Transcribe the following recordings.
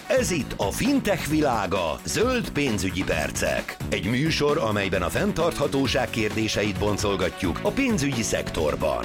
Ez itt a fintech világa, zöld pénzügyi percek. Egy műsor, amelyben a fenntarthatóság kérdéseit boncolgatjuk a pénzügyi szektorban.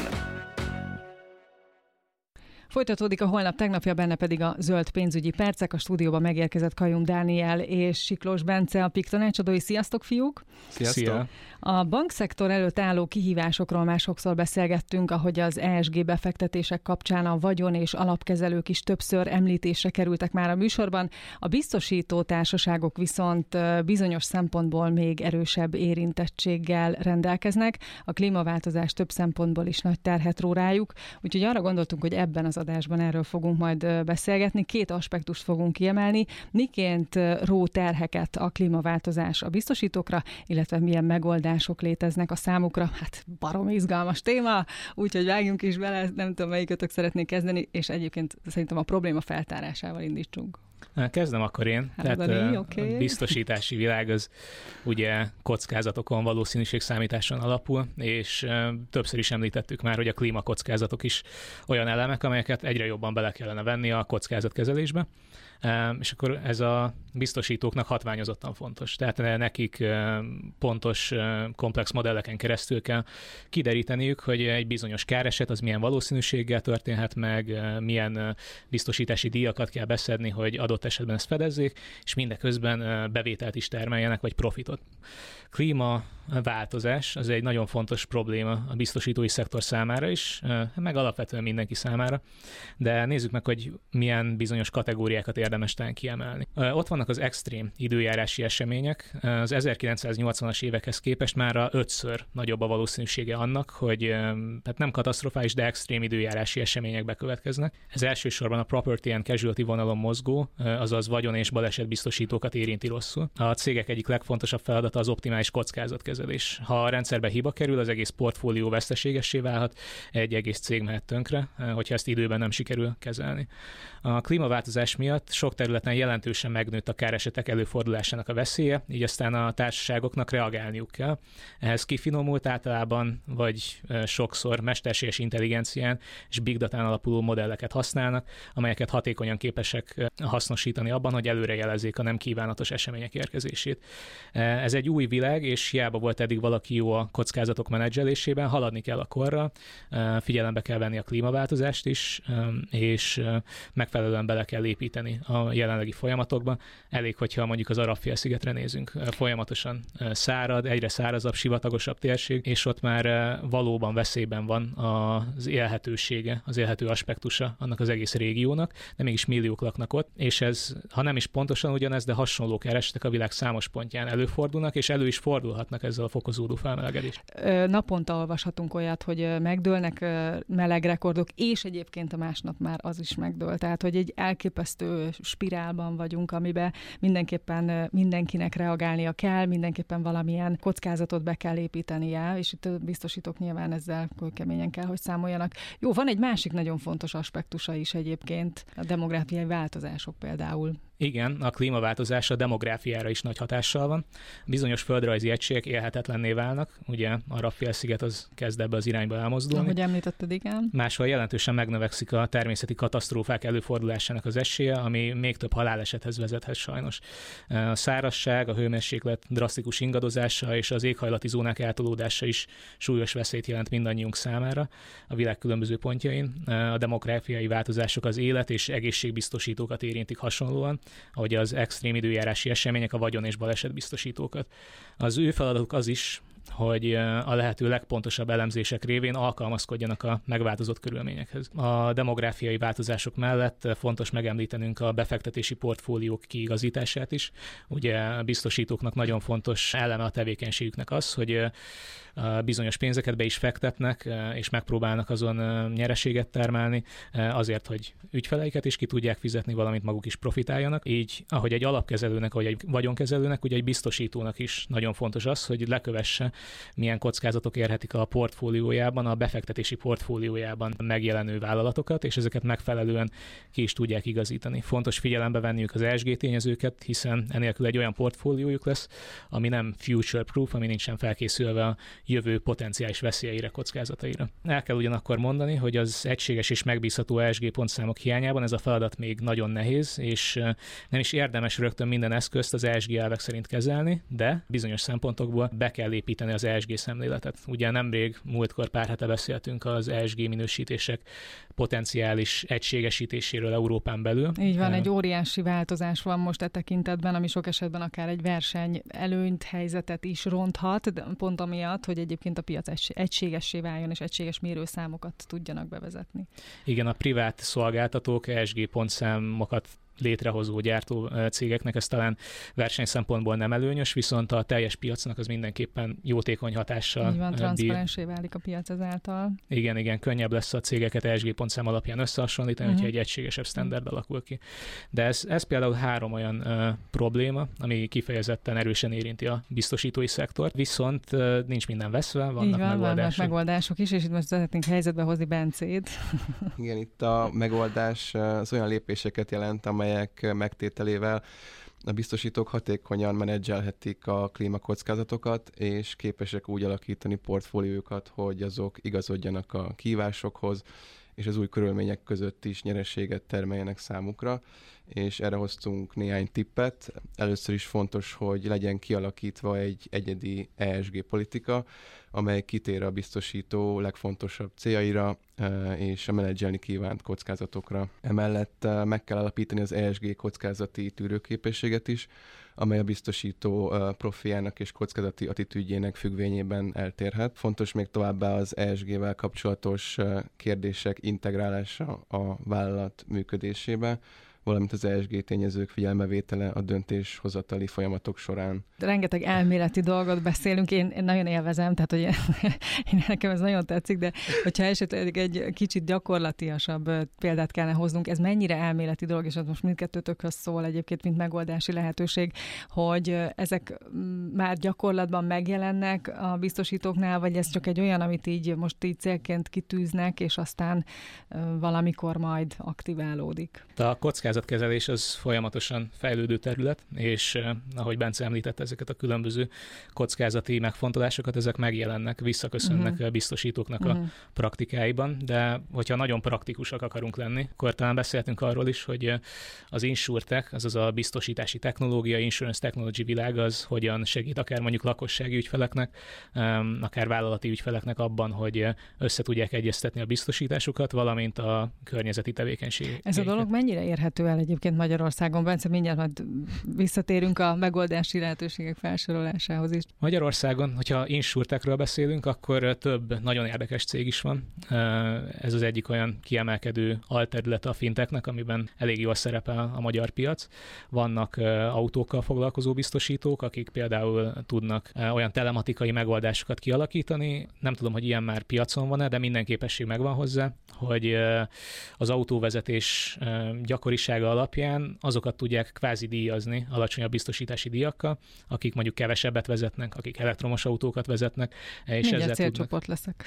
Folytatódik a holnap tegnapja, benne pedig a zöld pénzügyi percek. A stúdióban megérkezett Kajum Dániel és Siklós Bence, a PIK tanácsadói. Sziasztok, fiúk! Sziasztok! Szia. A bankszektor előtt álló kihívásokról már sokszor beszélgettünk, ahogy az ESG befektetések kapcsán a vagyon és alapkezelők is többször említésre kerültek már a műsorban. A biztosító társaságok viszont bizonyos szempontból még erősebb érintettséggel rendelkeznek. A klímaváltozás több szempontból is nagy terhet ró rájuk, úgyhogy arra gondoltunk, hogy ebben az adásban erről fogunk majd beszélgetni. Két aspektust fogunk kiemelni. Miként ró terheket a klímaváltozás a biztosítókra, illetve milyen megoldások léteznek a számukra. Hát baromi izgalmas téma, úgyhogy vágjunk is bele, nem tudom, melyikötök szeretnék kezdeni, és egyébként szerintem a probléma feltárásával indítsunk. Kezdem akkor én. Hát, tehát okay. A biztosítási világ az ugye kockázatokon, valószínűségszámításon alapul, és többször is említettük már, hogy a klímakockázatok is olyan elemek, amelyeket egyre jobban bele kellene venni a kockázatkezelésbe. És akkor ez a biztosítóknak hatványozottan fontos. Tehát nekik pontos, komplex modelleken keresztül kell kideríteniük, hogy egy bizonyos káreset az milyen valószínűséggel történhet meg, milyen biztosítási díjakat kell beszedni, hogy adott esetben ezt fedezzék, és mindeközben bevételt is termeljenek, vagy profitot. Klímaváltozás az egy nagyon fontos probléma a biztosítói szektor számára is, meg alapvetően mindenki számára, de nézzük meg, hogy milyen bizonyos kategóriákat érdemes talán kiemelni. Ott vannak az extrém időjárási események. Az 1980-as évekhez képest már 5-ször nagyobb a valószínűsége annak, hogy tehát nem katasztrofális, de extrém időjárási események bekövetkeznek. Ez elsősorban a property and casualty vonalon mozgó, azaz vagyon- és balesetbiztosítókat érinti rosszul. A cégek egyik legfontosabb feladata az optimális kockázatkezelés. Ha a rendszerbe hiba kerül, az egész portfólió veszteségessé válhat, egy egész cég mehet tönkre, hogyha ezt időben nem sikerül kezelni. A klímaváltozás miatt sok területen jelentősen megnőtt a káresetek előfordulásának a veszélye, így aztán a társaságoknak reagálniuk kell. Ehhez kifinomult általában, vagy sokszor mesterséges intelligencián és big datán alapuló modelleket használnak, amelyeket hatékonyan képesek hasznosítani abban, hogy előrejelezzék a nem kívánatos események érkezését. Ez egy új világ, és hiába volt eddig valaki jó a kockázatok menedzselésében, haladni kell a korra, figyelembe kell venni a klímaváltozást is, és megfelelően bele kell építeni a jelenlegi folyamatokba. Elég, hogyha mondjuk az Arab-félszigetre nézünk. Folyamatosan szárad, egyre szárazabb, sivatagosabb térség, és ott már valóban veszélyben van az élhetősége, az élhető aspektusa annak az egész régiónak, de mégis milliók laknak ott, és ez, ha nem is pontosan ugyanez, de hasonló keresetek a világ számos pontján előfordulnak, és elő is fordulhatnak ezzel a fokozódó felmelegedés. Naponta olvashatunk olyat, hogy megdőlnek melegrekordok, és egyébként a másnap már az is megdől. Tehát, hogy egy elképesztő spirálban vagyunk, amiben mindenképpen mindenkinek reagálnia kell, mindenképpen valamilyen kockázatot be kell építenie, és itt biztosítók nyilván ezzel keményen kell, hogy számoljanak. Jó, van egy másik nagyon fontos aspektusa is egyébként, a demográfiai változások például. Igen, a klímaváltozás a demográfiára is nagy hatással van. Bizonyos földrajzi egységek élhetetlenné válnak, ugye a Arab-félsziget az kezd ebbe az irányba elmozdulni. Ahogy említetted, igen. Máshol jelentősen megnövekszik a természeti katasztrófák előfordulásának az esélye, ami még több halálesethez vezethet sajnos. A szárazság, a hőmérséklet drasztikus ingadozása és az éghajlati zónák eltolódása is súlyos veszélyt jelent mindannyiunk számára a világ különböző pontjain. A demográfiai változások az élet- és egészségbiztosítókat érintik hasonlóan, ahogy az extrém időjárási események a vagyon- és balesetbiztosítókat. Az ő feladatuk az is, hogy a lehető legpontosabb elemzések révén alkalmazkodjanak a megváltozott körülményekhez. A demográfiai változások mellett fontos megemlítenünk a befektetési portfóliók kiigazítását is. Ugye a biztosítóknak nagyon fontos eleme a tevékenységüknek az, hogy bizonyos pénzeket be is fektetnek, és megpróbálnak azon nyereséget termelni azért, hogy ügyfeleiket is ki tudják fizetni, valamint maguk is profitáljanak. Így, ahogy egy alapkezelőnek, vagy egy vagyonkezelőnek, ugye egy biztosítónak is nagyon fontos az, hogy lekövesse milyen kockázatok érhetik a portfóliójában, a befektetési portfóliójában megjelenő vállalatokat, és ezeket megfelelően ki is tudják igazítani. Fontos figyelembe venniük az ESG tényezőket, hiszen enélkül egy olyan portfóliójuk lesz, ami nem future-proof, ami nincsen felkészülve a jövő potenciális veszélyeire, kockázataira. El kell ugyanakkor mondani, hogy az egységes és megbízható ESG pontszámok hiányában ez a feladat még nagyon nehéz, és nem is érdemes rögtön minden eszközt az ESG elvek szerint kezelni, de bizonyos szempontokból be kell építeni az ESG szemléletet. Ugye nemrég, múltkor pár hete beszéltünk az ESG minősítések potenciális egységesítéséről Európán belül. Így van, egy óriási változás van most e tekintetben, ami sok esetben akár egy verseny előnyt, helyzetet is ronthat, de pont amiatt, hogy egyébként a piac egységessé váljon, és egységes mérőszámokat tudjanak bevezetni. Igen, a privát szolgáltatók ESG pontszámokat létrehozó gyártó cégeknek ez talán versenyszempontból nem előnyös, viszont a teljes piacnak az mindenképpen jótékony hatással. Így van, transzparensé válik a piac ezáltal. Igen, könnyebb lesz a cégeket ESG pontszám alapján összehasonlítani, hogyha egy egységesebb standard alakul ki. De ez például 3 olyan probléma, ami kifejezetten erősen érinti a biztosítói szektort, viszont nincs minden veszve, vannak megoldások. Vannak megoldások is, és itt most szeretnénk helyzetbe hozni Bencét. Igen, itt a megoldás az olyan lépéseket jelent, amelyek megtételével a biztosítók hatékonyan menedzselhetik a klímakockázatokat, és képesek úgy alakítani portfóliójukat, hogy azok igazodjanak a kihívásokhoz, és az új körülmények között is nyereséget termeljenek számukra, és erre hoztunk néhány tippet. Először is fontos, hogy legyen kialakítva egy egyedi ESG politika, amely kitér a biztosító legfontosabb céljaira és a menedzselni kívánt kockázatokra. Emellett meg kell alapítani az ESG kockázati tűrőképességet is, amely a biztosító profiának és kockázati attitűdjének függvényében eltérhet. Fontos még továbbá az ESG-vel kapcsolatos kérdések integrálása a vállalat működésébe, valamint az ESG tényezők figyelmevétele a döntéshozatali folyamatok során. Rengeteg elméleti dolgot beszélünk, én nagyon élvezem, tehát hogy nekem ez nagyon tetszik, de hogyha esetleg egy kicsit gyakorlatiasabb példát kellene hoznunk, ez mennyire elméleti dolog, és az most mindkettőtökhöz szól egyébként, mint megoldási lehetőség, hogy ezek már gyakorlatban megjelennek a biztosítóknál, vagy ez csak egy olyan, amit így most így célként kitűznek, és aztán valamikor majd aktiválódik. A kockázatkezelés az folyamatosan fejlődő terület, és ahogy Bence említette, ezeket a különböző kockázati megfontolásokat, ezek megjelennek, visszaköszönnek a biztosítóknak a praktikáiban, de hogyha nagyon praktikusak akarunk lenni, akkor talán beszéltünk arról is, hogy az insurtech, azaz a biztosítási technológia, insurance technology világ az hogyan segít akár mondjuk lakossági ügyfeleknek, akár vállalati ügyfeleknek abban, hogy össze tudják egyeztetni a biztosításukat, valamint a környezeti tevékenységeket. Ez a dolog mennyire érhető el egyébként Magyarországon? Bence, mindjárt majd visszatérünk a megoldási lehetőségek felsorolásához is. Magyarországon, hogyha insurtechről beszélünk, akkor több nagyon érdekes cég is van. Ez az egyik olyan kiemelkedő alterülete a fintechnek, amiben elég jól szerepel a magyar piac. Vannak autókkal foglalkozó biztosítók, akik például tudnak olyan telematikai megoldásokat kialakítani. Nem tudom, hogy ilyen már piacon van-e, de minden képesség megvan hozzá, hogy az autóvezetés gyakorisága alapján azokat tudják kvázi díjazni alacsonyabb biztosítási díjakkal, akik mondjuk kevesebbet vezetnek, akik elektromos autókat vezetnek. És mindjárt célcsoport leszek.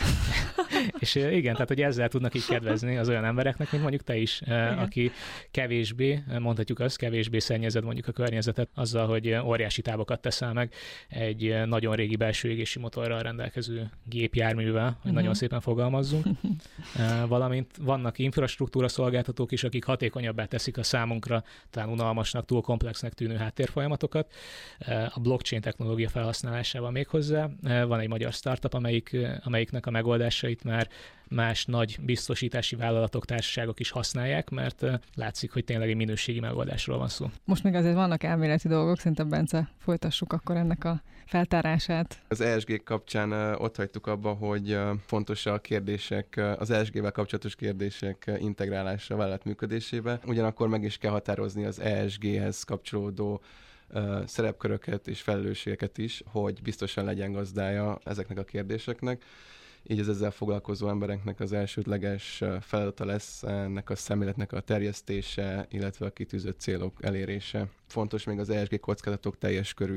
És igen, tehát hogy ezzel tudnak így kedvezni az olyan embereknek, mint mondjuk te is, aki kevésbé, mondhatjuk azt, kevésbé szennyezed mondjuk a környezetet azzal, hogy óriási távokat teszel meg egy nagyon régi belső égési motorral rendelkező gépjárművel, hogy nagyon szépen fogalmazzunk. Valamint vannak infrastruktúra szolgáltatók is, akik hatékonyabbá teszik a számunkra talán unalmasnak, túl komplexnek tűnő háttérfolyamatokat. A blockchain technológia felhasználásával még hozzá. Van egy magyar startup, amelyiknek a megoldásait már más nagy biztosítási vállalatok, társaságok is használják, mert látszik, hogy tényleg egy minőségi megoldásról van szó. Most még azért vannak elméleti dolgok, szerintem Bence, folytassuk akkor ennek a feltárását. Az ESG kapcsán ott hagytuk abba, hogy fontos a kérdések, az ESG-vel kapcsolatos kérdések integrálása a vállalat működésébe. Ugyanakkor meg is kell határozni az ESG-hez kapcsolódó szerepköröket és felelősségeket is, hogy biztosan legyen gazdája ezeknek a kérdéseknek. Így az ezzel foglalkozó embereknek az elsődleges feladata lesz ennek a szemléletnek a terjesztése, illetve a kitűzött célok elérése. Fontos még az ESG kockázatok teljes körű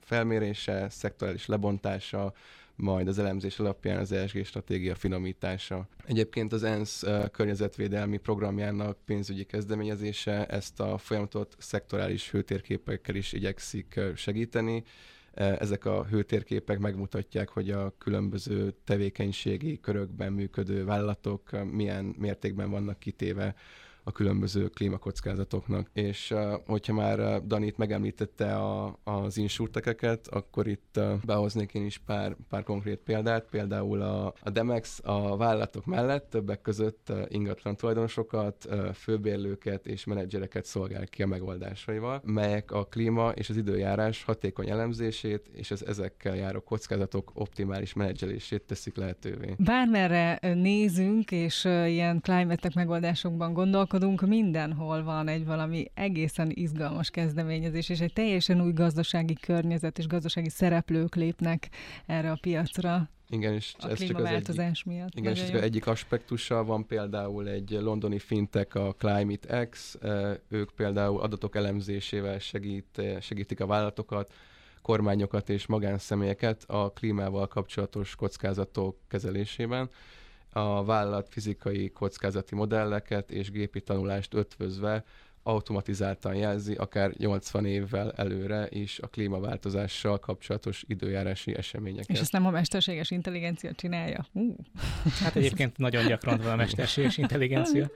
felmérése, szektorális lebontása, majd az elemzés alapján az ESG stratégia finomítása. Egyébként az ENSZ környezetvédelmi programjának pénzügyi kezdeményezése ezt a folyamatot szektorális hőtérképekkel is igyekszik segíteni. Ezek a hőtérképek megmutatják, hogy a különböző tevékenységi körökben működő vállalatok milyen mértékben vannak kitéve a különböző klímakockázatoknak. És hogyha már Dani megemlítette az insurtecheket, akkor itt behoznék én is pár konkrét példát. Például a Demex a vállalatok mellett többek között ingatlan tulajdonosokat, főbérlőket és menedzsereket szolgál ki a megoldásaival, melyek a klíma és az időjárás hatékony elemzését és az ezekkel járó kockázatok optimális menedzselését teszik lehetővé. Bármerre nézünk, és ilyen climate-tech megoldásokban gondolkodunk, mindenhol van egy valami egészen izgalmas kezdeményezés, és egy teljesen új gazdasági környezet és gazdasági szereplők lépnek erre a piacra. Igen, és a ez klímaváltozás miatt. Igen, és ez egyik aspektusa van például egy londoni fintech, a ClimateX, ők például adatok elemzésével segítik a vállalatokat, kormányokat és magánszemélyeket a klímával kapcsolatos kockázatok kezelésében. A vállalat fizikai kockázati modelleket és gépi tanulást ötvözve automatizáltan jelzi, akár 80 évvel előre is a klímaváltozással kapcsolatos időjárási eseményeket. És ezt nem a mesterséges intelligencia csinálja? Hát egyébként nagyon gyakran van a mesterséges intelligencia.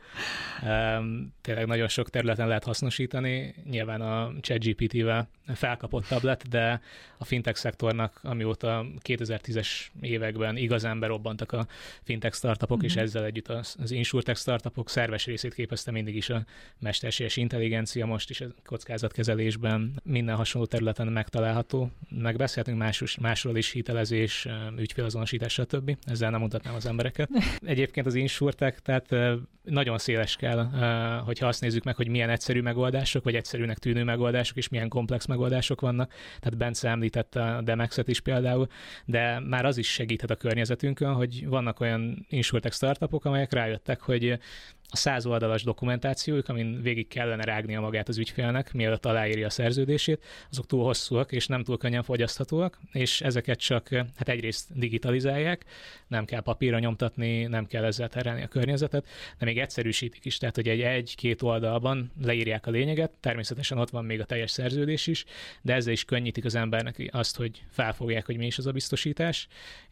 Tényleg nagyon sok területen lehet hasznosítani. Nyilván a ChatGPT-vel felkapottabb lett, de a fintech szektornak, amióta 2010-es években igazán berobbantak a fintech startupok, és ezzel együtt az insurtech startupok szerves részét képezte mindig is a mesterséges intelligencia, most is a kockázatkezelésben minden hasonló területen megtalálható. Megbeszélhetünk másról is, hitelezés, ügyfélazonosítás, stb. Ezzel nem mutatnám az embereket. Egyébként az insurtech, tehát nagyon széles kell, hogyha azt nézzük meg, hogy milyen egyszerű megoldások, vagy egyszerűnek tűnő megoldások, és milyen komplex megoldások vannak. Tehát Bence említette a Demexet is például, de már az is segíthet a környezetünkön, hogy vannak olyan insurtech startupok, amelyek rájöttek, hogy a 100 oldalas dokumentációjuk, amin végig kellene rágnia magát az ügyfélnek, mielőtt aláírja a szerződését, azok túl hosszúak és nem túl könnyen fogyaszthatóak, és ezeket csak egyrészt digitalizálják, nem kell papírra nyomtatni, nem kell ezzel terhelni a környezetet, de még egyszerűsítik is, tehát hogy egy-két oldalban leírják a lényeget, természetesen ott van még a teljes szerződés is, de ezzel is könnyítik az embernek azt, hogy felfogják, hogy mi is az a biztosítás,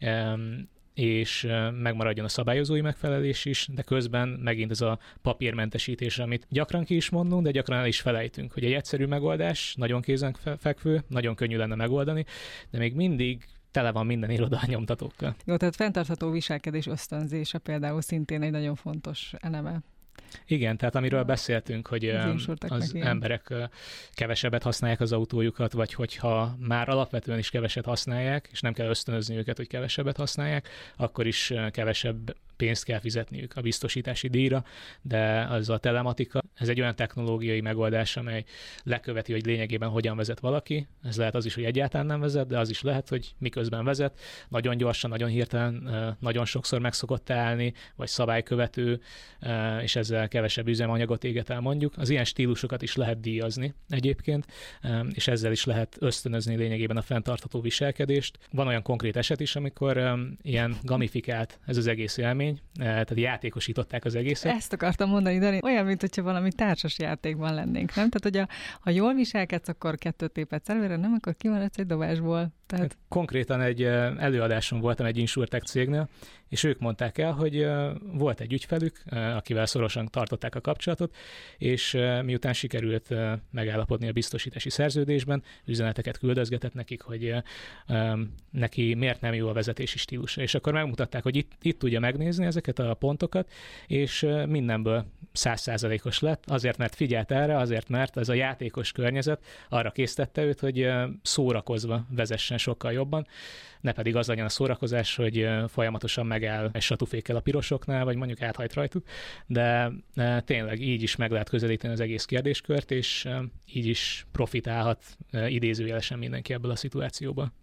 és megmaradjon a szabályozói megfelelés is, de közben megint ez a papírmentesítés, amit gyakran ki is mondunk, de gyakran el is felejtünk, hogy egy egyszerű megoldás, nagyon kézenfekvő, nagyon könnyű lenne megoldani, de még mindig tele van minden iroda nyomtatókkal. Jó, tehát fenntartható viselkedés ösztönzése például szintén egy nagyon fontos eleme. Igen, tehát amiről beszéltünk, hogy az emberek kevesebbet használják az autójukat, vagy hogyha már alapvetően is keveset használják, és nem kell ösztönözni őket, hogy kevesebbet használják, akkor is kevesebb pénzt kell fizetniük a biztosítási díjra, de az a telematika, ez egy olyan technológiai megoldás, amely leköveti, hogy lényegében hogyan vezet valaki. Ez lehet az is, hogy egyáltalán nem vezet, de az is lehet, hogy miközben vezet, nagyon gyorsan, nagyon hirtelen, nagyon sokszor meg szokott állni, vagy szabálykövető, és ezzel kevesebb üzemanyagot éget el mondjuk. Az ilyen stílusokat is lehet díjazni egyébként, és ezzel is lehet ösztönözni lényegében a fenntartható viselkedést. Van olyan konkrét eset is, amikor ilyen gamifikált ez az egész élmény, tehát játékosították az egészet. Ezt akartam mondani, Dani, olyan, mint hogyha valami társas játékban lennénk, nem? Tehát, hogy ha jól viselkedsz, akkor 2 tépedsz előre, nem, akkor kimaradsz egy dobásból. Tehát... Konkrétan egy előadáson voltam egy insurtech cégnél, és ők mondták el, hogy volt egy ügyfelük, akivel szorosan tartották a kapcsolatot, és miután sikerült megállapodni a biztosítási szerződésben, üzeneteket küldözgetett nekik, hogy neki miért nem jó a vezetési stílusa. És akkor megmutatták, hogy itt tudja megnézni ezeket a pontokat, és mindenből 100%-os lett, azért, mert figyelt erre, azért, mert ez a játékos környezet arra késztette őt, hogy szórakozva vezessen sokkal jobban, ne pedig az legyen a szórakozás, hogy folyamatosan megáll egy satúfékkel a pirosoknál, vagy mondjuk áthajt rajtuk, de tényleg így is meg lehet közelíteni az egész kérdéskört, és így is profitálhat idézőjelesen mindenki ebből a szituációból.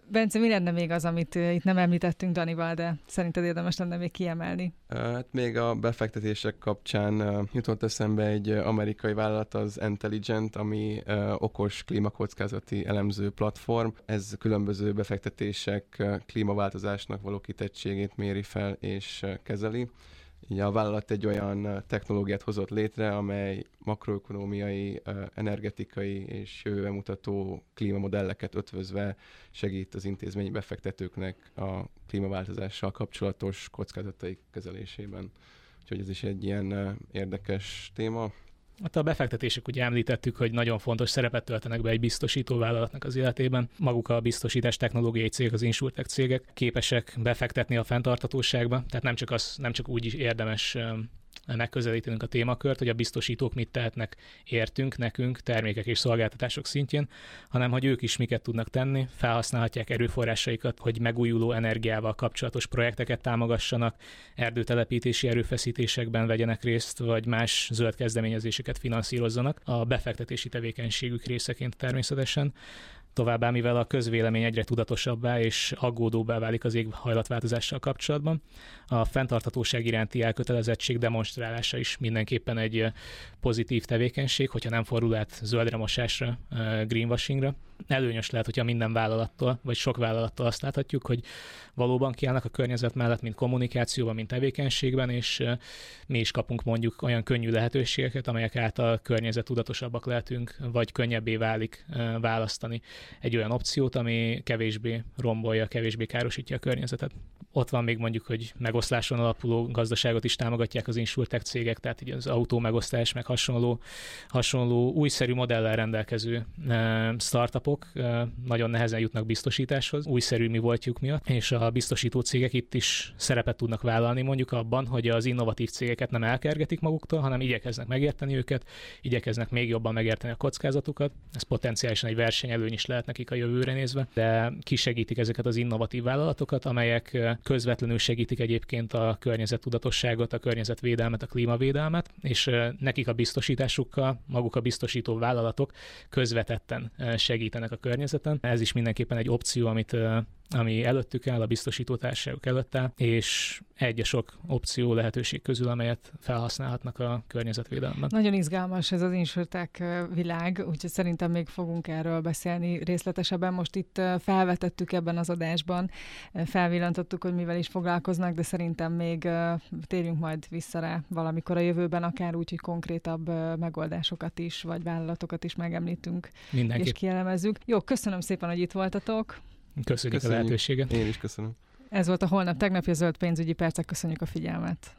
Bence, mi lenne még az, amit itt nem említettünk Danival, de szerinted érdemes lenne még kiemelni? Hát még a befektetések kapcsán jutott eszembe egy amerikai vállalat, az Intelligent, ami okos klímakockázati elemző platform. Ez különböző befektetések klímaváltozásnak való kitettségét méri fel és kezeli. Így a vállalat egy olyan technológiát hozott létre, amely makroökonómiai, energetikai és jövőbe mutató klímamodelleket ötvözve segít az intézményi befektetőknek a klímaváltozással kapcsolatos kockázataik kezelésében. Úgyhogy ez is egy ilyen érdekes téma. A befektetések, ugye említettük, hogy nagyon fontos szerepet töltenek be egy biztosító vállalatnak az életében. Maguk a biztosítás technológiai cégek, az insurtech cégek képesek befektetni a fenntarthatóságba, tehát nem csak úgy is érdemes megközelítenünk a témakört, hogy a biztosítók mit tehetnek értünk, nekünk, termékek és szolgáltatások szintjén, hanem hogy ők is miket tudnak tenni, felhasználhatják erőforrásaikat, hogy megújuló energiával kapcsolatos projekteket támogassanak, erdőtelepítési erőfeszítésekben vegyenek részt, vagy más zöld kezdeményezéseket finanszírozzanak, a befektetési tevékenységük részeként természetesen. Továbbá, mivel a közvélemény egyre tudatosabbá és aggódóbbá válik az éghajlatváltozással kapcsolatban, a fenntarthatóság iránti elkötelezettség demonstrálása is mindenképpen egy pozitív tevékenység, hogyha nem fordul át zöldre mosásra, greenwashingra. Előnyös lehet, hogyha minden vállalattól, vagy sok vállalattól azt láthatjuk, hogy valóban kiállnak a környezet mellett, mint kommunikációban, mint tevékenységben, és mi is kapunk mondjuk olyan könnyű lehetőségeket, amelyek által környezettudatosabbak lehetünk, vagy könnyebbé válik választani egy olyan opciót, ami kevésbé rombolja, kevésbé károsítja a környezetet. Ott van még mondjuk, hogy megoszláson alapuló gazdaságot is támogatják az insurtech cégek, tehát így az autó megosztás, meg hasonló újszerű modellel rendelkező startupok nagyon nehezen jutnak biztosításhoz, újszerű mi voltjuk miatt, és a biztosító cégek itt is szerepet tudnak vállalni mondjuk abban, hogy az innovatív cégeket nem elkergetik maguktól, hanem igyekeznek megérteni őket, igyekeznek még jobban megérteni a kockázatukat. Ez potenciálisan egy versenyelőny is lehet nekik a jövőre nézve, de kisegítik ezeket az innovatív vállalatokat, amelyek közvetlenül segítik egyébként a környezettudatosságot, a környezetvédelmet, a klímavédelmet, és nekik a biztosításukkal, maguk a biztosító vállalatok közvetetten segítenek a környezeten. Ez is mindenképpen egy opció, ami előttük áll, a biztosítótársaságok előtt áll, és egy a sok opció lehetőség közül, amelyet felhasználhatnak a környezetvédelemben. Nagyon izgalmas ez az insurtech világ, úgyhogy szerintem még fogunk erről beszélni részletesebben. Most itt felvetettük ebben az adásban, felvillantottuk, hogy mivel is foglalkoznak, de szerintem még térjünk majd vissza rá valamikor a jövőben, akár úgy, hogy konkrétabb megoldásokat is, vagy vállalatokat is megemlítünk, és kielemezzük. Jó, köszönöm szépen, hogy itt voltatok. Köszönjük a lehetőséget. Én is köszönöm. Ez volt a Holnap tegnapja, Zöld pénzügyi percek. Köszönjük a figyelmet.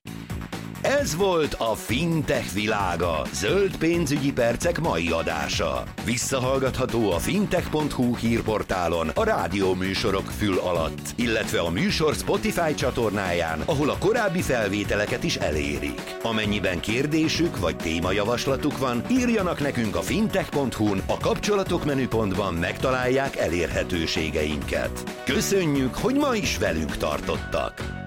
Ez volt a Fintech világa, Zöld pénzügyi percek mai adása. Visszahallgatható a fintech.hu hírportálon, a rádióműsorok fül alatt, illetve a műsor Spotify csatornáján, ahol a korábbi felvételeket is elérik. Amennyiben kérdésük vagy témajavaslatuk van, írjanak nekünk a fintech.hu-n, a kapcsolatok menüpontban megtalálják elérhetőségeinket. Köszönjük, hogy ma is velünk tartottak!